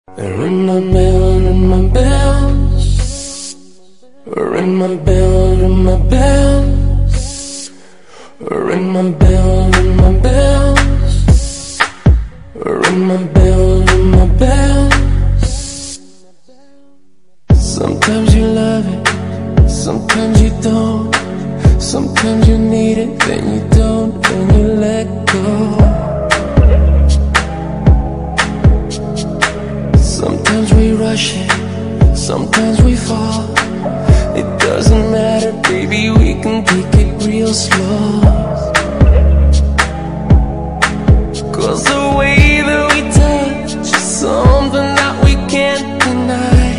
Ring my bell, ring my bells. Ring my bell, ring my bells. Ring my bell, ring my bells. Ring my bell, ring my bells. Sometimes you love it, sometimes you don't. Sometimes you need it, then you don't, then you let go. Sometimes we rush it, sometimes we fall. It doesn't matter, baby, we can take it real slow. Cause the way that we touch is something that we can't deny.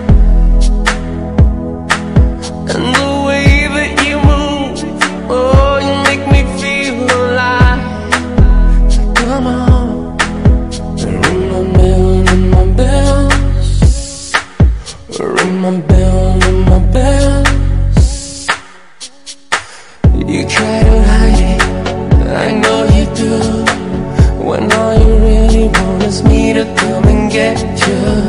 And the way that you move, oh, you make me feel alive. Come on, ring my bell, ring my bells. Ring my bell, ring my bells. You try to hide it, I know you do, when all you really want is me to come and get you.